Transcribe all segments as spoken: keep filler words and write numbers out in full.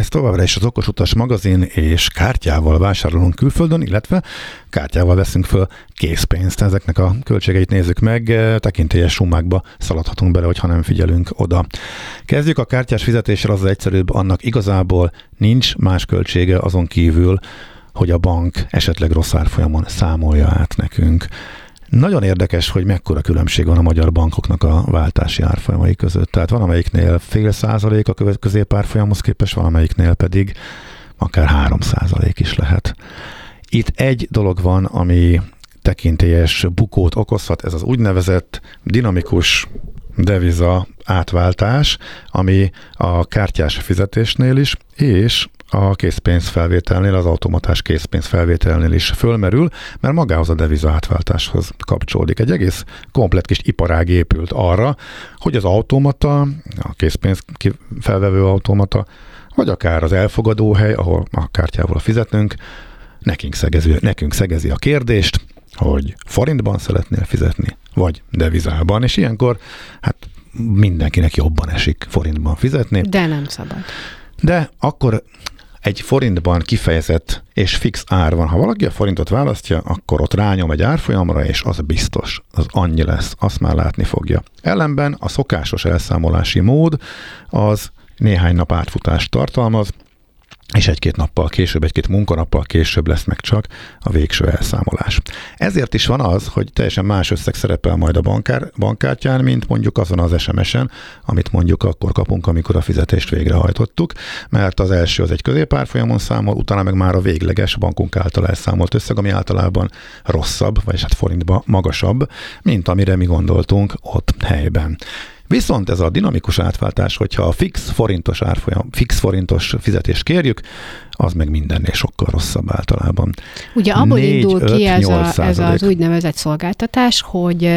Ez továbbra is az Okos Utas magazin, és kártyával vásárolunk külföldön, illetve kártyával veszünk föl készpénzt. Ezeknek a költségeit nézzük meg, tekintélyes summákba szaladhatunk bele, hogyha nem figyelünk oda. Kezdjük a kártyás fizetéssel, az az egyszerűbb, annak igazából nincs más költsége azon kívül, hogy a bank esetleg rossz árfolyamon számolja át nekünk. Nagyon érdekes, hogy mekkora különbség van a magyar bankoknak a váltási árfolyamai között. Tehát van, amelyiknél fél százalék a középárfolyamhoz képest, van, amelyiknél pedig akár három százalék is lehet. Itt egy dolog van, ami tekintélyes bukót okozhat, ez az úgynevezett dinamikus deviza átváltás, ami a kártyás fizetésnél is, és a készpénzfelvételnél, az automatás készpénzfelvételnél is fölmerül, mert magához a deviza átváltáshoz kapcsolódik. Egy egész komplett kis iparág épült arra, hogy az automata, a készpénz felvevő automata, vagy akár az elfogadóhely, ahol a kártyával fizetnünk, nekünk szegezi, nekünk szegezi a kérdést, hogy forintban szeretnél fizetni, vagy devizában, és ilyenkor hát mindenkinek jobban esik forintban fizetni. De nem szabad. De akkor egy forintban kifejezett és fix ár van. Ha valaki a forintot választja, akkor ott rányom egy árfolyamra, és az biztos, az annyi lesz, azt már látni fogja. Ellenben a szokásos elszámolási mód az néhány nap átfutást tartalmaz, és egy-két nappal később, egy-két munkanappal később lesz meg csak a végső elszámolás. Ezért is van az, hogy teljesen más összeg szerepel majd a bankár, bankkártyán, mint mondjuk azon az es em es-en, amit mondjuk akkor kapunk, amikor a fizetést végrehajtottuk, mert az első az egy középárfolyamon számol, utána meg már a végleges bankunk által elszámolt összeg, ami általában rosszabb, vagyis hát forintba magasabb, mint amire mi gondoltunk ott helyben. Viszont ez a dinamikus átváltás, hogyha a fix forintos árfolyam, fix forintos fizetést kérjük, az meg mindennél sokkal rosszabb általában. Ugye abból négy, indul öt, ki ez, a, ez az úgynevezett szolgáltatás, hogy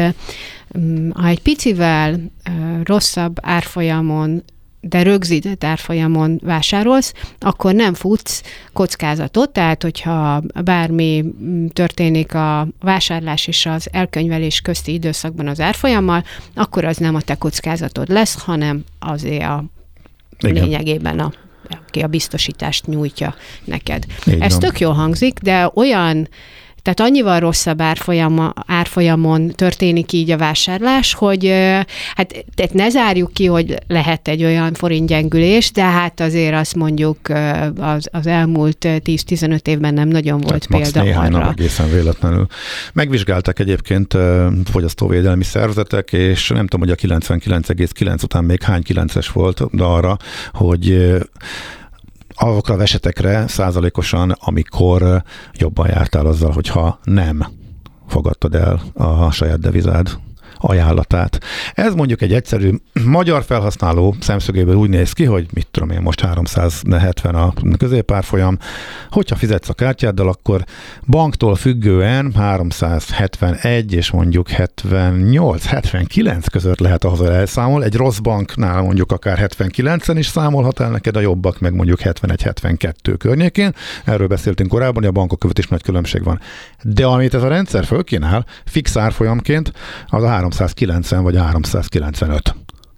ha egy picivel rosszabb árfolyamon, de rögzített árfolyamon vásárolsz, akkor nem futsz kockázatot, tehát hogyha bármi történik a vásárlás és az elkönyvelés közti időszakban az árfolyammal, akkor az nem a te kockázatod lesz, hanem azért a Igen. lényegében a, aki a biztosítást nyújtja neked. Így Ez van. Tök jól hangzik, de olyan Tehát annyival rosszabb árfolyama, árfolyamon történik így a vásárlás, hogy hát tehát ne zárjuk ki, hogy lehet egy olyan forintgyengülés, de hát azért azt mondjuk az, az elmúlt tíz-tizenöt évben nem nagyon volt tehát példa néhány arra. Nap egészen véletlenül. Megvizsgálták egyébként fogyasztóvédelmi szervezetek, és nem tudom, hogy a kilencvenkilenc egész kilenc után még hány kilences volt, de arra, hogy azokra az esetekre százalékosan, amikor jobban jártál azzal, hogyha nem fogadtad el a saját devizád ajánlatát. Ez mondjuk egy egyszerű magyar felhasználó szemszögéből úgy néz ki, hogy mit tudom én, most háromszázhetven a középárfolyam, hogyha fizetsz a kártyáddal, akkor banktól függően háromszázhetvenegy és mondjuk hetvennyolc hetvenkilenc között lehet ahhoz elszámol. Egy rossz banknál mondjuk akár hetvenkilencen is számolhat el neked, a jobbak meg mondjuk hetvenegy hetvenkettő környékén. Erről beszéltünk korábban, hogy a bankok között is nagy különbség van. De amit ez a rendszer fölkínál, fix árfolyamként, az a háromszázkilencven vagy háromszázkilencvenöt.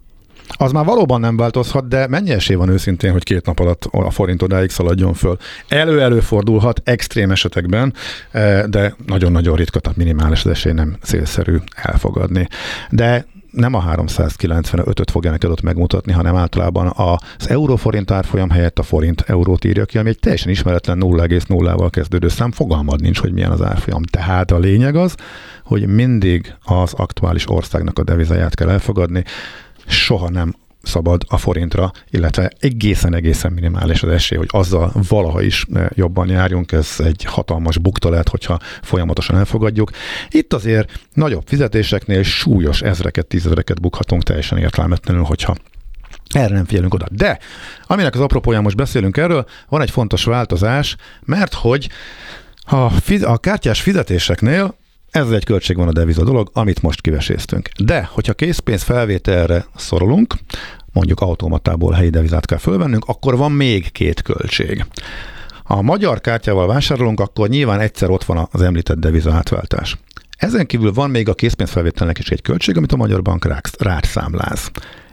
Az már valóban nem változhat, de mennyi esély van őszintén, hogy két nap alatt a forint odáig szaladjon föl? Elő-előfordulhat extrém esetekben, de nagyon-nagyon ritka, tehát minimális az esély, nem célszerű elfogadni. De nem a háromszázkilencvenötöt fogja neked ott megmutatni, hanem általában az euró-forint árfolyam helyett a forint eurót írja ki, ami egy teljesen ismeretlen nulla egész nullával kezdődő szám, fogalmad nincs, hogy milyen az árfolyam. Tehát a lényeg az, hogy mindig az aktuális országnak a devizáját kell elfogadni, soha nem szabad a forintra, illetve egészen-egészen minimális az esély, hogy azzal valaha is jobban járjunk, ez egy hatalmas bukta lehet, hogyha folyamatosan elfogadjuk. Itt azért nagyobb fizetéseknél súlyos ezreket, tízezreket bukhatunk teljesen értelmetlenül, hogyha erre nem figyelünk oda. De, aminek az apropóján most beszélünk erről, van egy fontos változás, mert hogy a, fiz- a kártyás fizetéseknél ez egy költség van a deviza dolog, amit most kiveséztünk. De, hogyha készpénz felvételre szorulunk, mondjuk automatából helyi devizát kell fölvennünk, akkor van még két költség. Ha magyar kártyával vásárolunk, akkor nyilván egyszer ott van az említett deviza átváltás. Ezen kívül van még a készpénzfelvételnek is egy költség, amit a Magyar Bank rád számláz.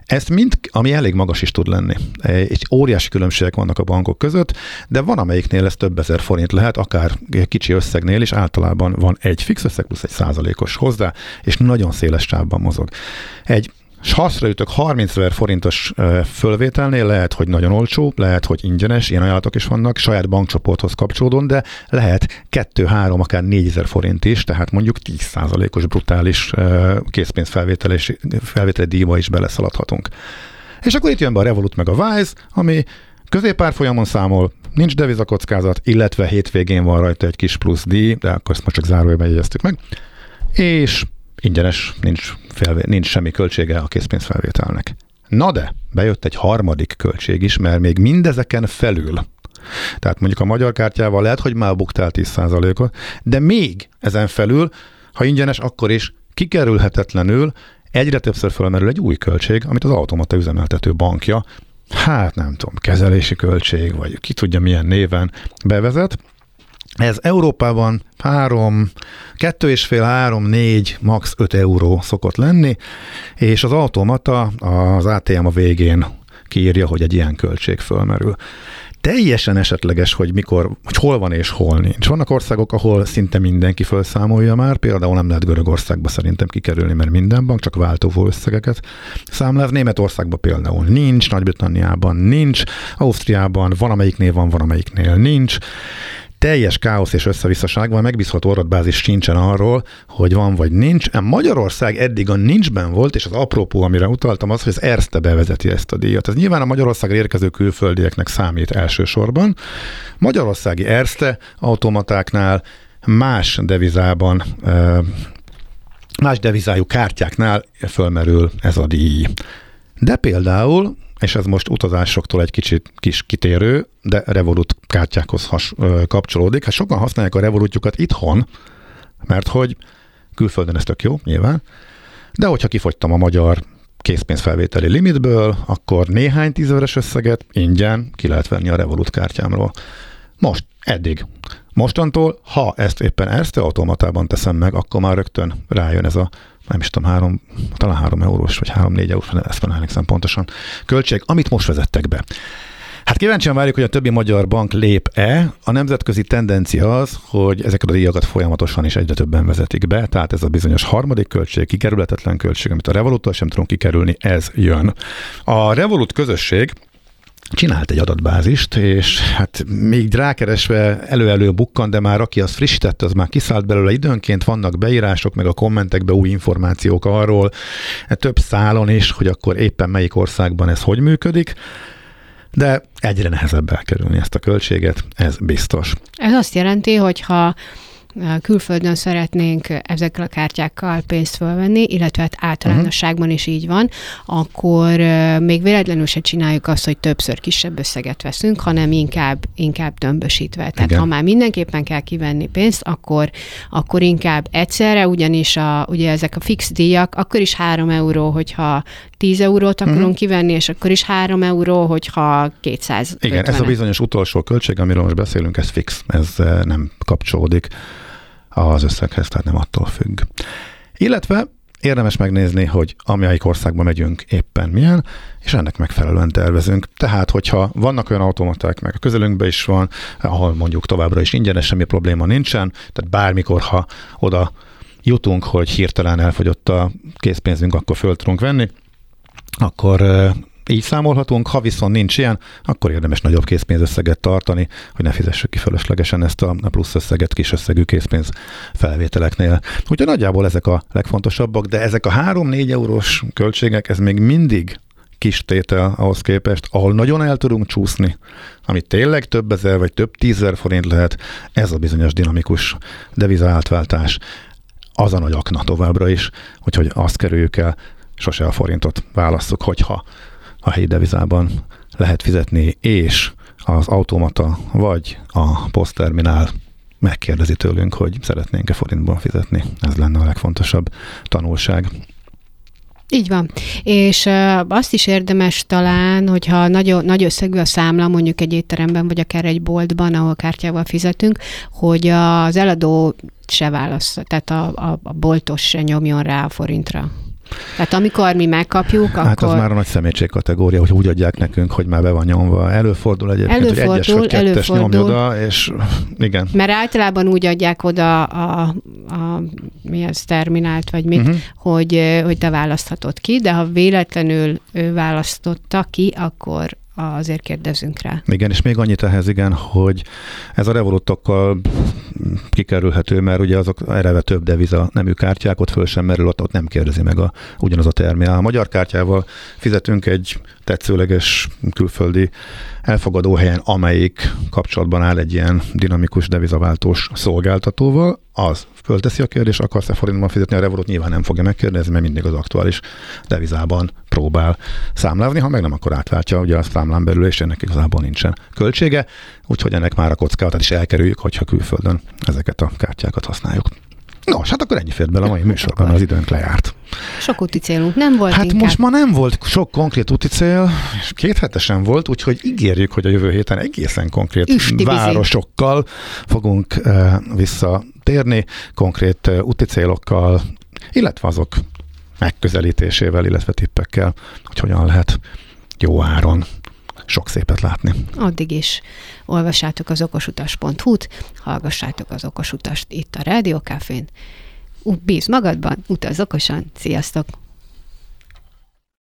Ezt mind, ami elég magas is tud lenni. És óriási különbségek vannak a bankok között, de van, amelyiknél ez több ezer forint lehet, akár kicsi összegnél is, általában van egy fix összeg plusz egy százalékos hozzá, és nagyon széles sávban mozog. Egy és hasraütök harmincezer forintos fölvételnél lehet, hogy nagyon olcsó, lehet, hogy ingyenes, ilyen ajánlatok is vannak, saját bankcsoporthoz kapcsolódon, de lehet kettő, három, akár négyezer forint is, tehát mondjuk tíz százalékos brutális készpénzfelvételi díjba is beleszaladhatunk. És akkor itt jön be a Revolut meg a Wise, ami középárfolyamon számol, nincs devizakockázat, illetve hétvégén van rajta egy kis plusz díj, de akkor ezt most csak zárójelben jegyeztük meg, és ingyenes, nincs, felvé, nincs semmi költsége a készpénzfelvételnek. Na de, bejött egy harmadik költség is, mert még mindezeken felül, tehát mondjuk a magyar kártyával lehet, hogy már buktál tíz százalékot, de még ezen felül, ha ingyenes, akkor is kikerülhetetlenül egyre többször felmerül egy új költség, amit az automata üzemeltető bankja, hát nem tudom, kezelési költség, vagy ki tudja milyen néven bevezet. Ez Európában három, kettő és fél, három, négy, max. öt euró szokott lenni, és az automata az á té em a végén kiírja, hogy egy ilyen költség fölmerül. Teljesen esetleges, hogy mikor, hogy hol van és hol nincs. Vannak országok, ahol szinte mindenki felszámolja már, például nem lehet Görögországba szerintem kikerülni, mert minden bank csak változó összegeket számláz. Németországban például nincs, Nagy-Britanniában nincs, Ausztriában van, amelyiknél van, van, amelyiknél nincs. Teljes káosz és összevisszaság van, megbízható adatbázis sincsen arról, hogy van vagy nincs. Magyarország eddig a nincsben volt, és az apropó, amire utaltam, az, hogy az Erste bevezeti ezt a díjat. Ez nyilván a Magyarországra érkező külföldieknek számít elsősorban. Magyarországi Erste automatáknál más devizában, más devizájú kártyáknál fölmerül ez a díj. De például, és ez most utazásoktól egy kicsit kis kitérő, de Revolut kártyákhoz has, ö, kapcsolódik. Hát sokan használják a Revolutjukat itthon, mert hogy külföldön ez tök jó, nyilván, de hogyha kifogytam a magyar készpénzfelvételi limitből, akkor néhány tízezeres összeget ingyen ki lehet venni a Revolut kártyámról. Most, eddig. Mostantól, ha ezt éppen Erste automatában teszem meg, akkor már rögtön rájön ez a nem is tudom, három, talán három eurós, vagy három-négy eurós, ezt van emlékszem pontosan, költség, amit most vezettek be. Hát kíváncsian várjuk, hogy a többi magyar bank lép-e. A nemzetközi tendencia az, hogy ezeket a díjakat folyamatosan is egyre többen vezetik be, tehát ez a bizonyos harmadik költség, kikerülhetetlen költség, amit a Revoluttal sem tudunk kikerülni, ez jön. A Revolut közösség csinált egy adatbázist, és hát még rákeresve elő-elő bukkan, de már aki azt frissítette, az már kiszállt belőle, időnként vannak beírások, meg a kommentekben új információk arról, több szálon is, hogy akkor éppen melyik országban ez hogy működik, de egyre nehezebb elkerülni ezt a költséget, ez biztos. Ez azt jelenti, hogy ha külföldön szeretnénk ezekkel a kártyákkal pénzt fölvenni, illetve hát általánosságban is így van, akkor még véletlenül se csináljuk azt, hogy többször kisebb összeget veszünk, hanem inkább, inkább tömbösítve. Tehát igen. Ha már mindenképpen kell kivenni pénzt, akkor, akkor inkább egyszerre, ugyanis a, ugye ezek a fix díjak, akkor is három euró, hogyha tíz eurót akarunk uh-huh. kivenni, és akkor is három euró, hogyha kétszázötven. Igen, ez a bizonyos utolsó költség, amiről most beszélünk, ez fix, ez nem kapcsolódik az összeghez, tehát nem attól függ. Illetve érdemes megnézni, hogy amelyik országba megyünk éppen milyen, és ennek megfelelően tervezünk. Tehát, hogyha vannak olyan automaták, meg a közelünkben is van, ahol mondjuk továbbra is ingyenes, semmi probléma nincsen, tehát bármikor, ha oda jutunk, hogy hirtelen elfogyott a készpénzünk, akkor föl tudunk venni, akkor így számolhatunk, ha viszont nincs ilyen, akkor érdemes nagyobb készpénzösszeget tartani, hogy ne fizessük ki fölöslegesen ezt a plusz összeget kis összegű készpénz felvételeknél. Úgyhogy nagyjából ezek a legfontosabbak, de ezek a három-négy eurós költségek, ez még mindig kis tétel ahhoz képest, ahol nagyon el tudunk csúszni, ami tényleg több ezer vagy több tízezer forint lehet, ez a bizonyos dinamikus deviza átváltás. Az a nagy akna továbbra is, úgyhogy azt kerüljük el, sose a forintot válasszuk, hogyha a helyi devizában lehet fizetni, és az automata vagy a posztterminál megkérdezi tőlünk, hogy szeretnénk-e forintban fizetni. Ez lenne a legfontosabb tanulság. Így van. És uh, azt is érdemes talán, hogyha nagy, nagy összegű a számla, mondjuk egy étteremben, vagy akár egy boltban, ahol kártyával fizetünk, hogy az eladó se válasz, tehát a, a, a boltos se nyomjon rá a forintra. Tehát amikor mi megkapjuk, hát akkor... az már a nagy szemétség kategória, hogy úgy adják nekünk, hogy már be van nyomva. Előfordul egyébként, előfordul, hogy egyes vagy kettes nyomj oda, és igen. Mert általában úgy adják oda a, a mi az, terminált, vagy mit, uh-huh. hogy, hogy te választhatod ki, de ha véletlenül ő választotta ki, akkor azért kérdezünk rá. Igen, és még annyit ehhez, igen, hogy ez a Revolutokkal kikerülhető, mert ugye azok eleve több deviza nemű kártyák, ott föl sem merül, ott, ott nem kérdezi meg a, ugyanaz a terminál. A magyar kártyával fizetünk egy tetszőleges külföldi elfogadóhelyen, amelyik kapcsolatban áll egy ilyen dinamikus devizaváltós szolgáltatóval, az fölteszi a kérdést, akarsz-e forintban fizetni, a Revolut nyilván nem fogja megkérdezni, mert mindig az aktuális devizában próbál számlázni, ha meg nem, akkor átváltja ugye a számlán belül, és ennek igazából nincsen költsége, úgyhogy ennek már a kockázatát is elkerüljük, hogyha külföldön ezeket a kártyákat használjuk. Nos, hát akkor ennyi fért bele a mai műsorban, az időnk lejárt. Sok úti célunk nem volt. Hát inkább. Most ma nem volt sok konkrét úti cél, és két hetesen volt, úgyhogy ígérjük, hogy a jövő héten egészen konkrét Üstibizi. városokkal fogunk uh, visszatérni, konkrét uh, úti célokkal, illetve azok megközelítésével, illetve tippekkel, hogy hogyan lehet jó áron sok szépet látni. Addig is olvassátok az okosutas pont hu-t, hallgassátok az Okosutast itt a Rádió Cafén. Bízz magadban, utazz okosan, sziasztok!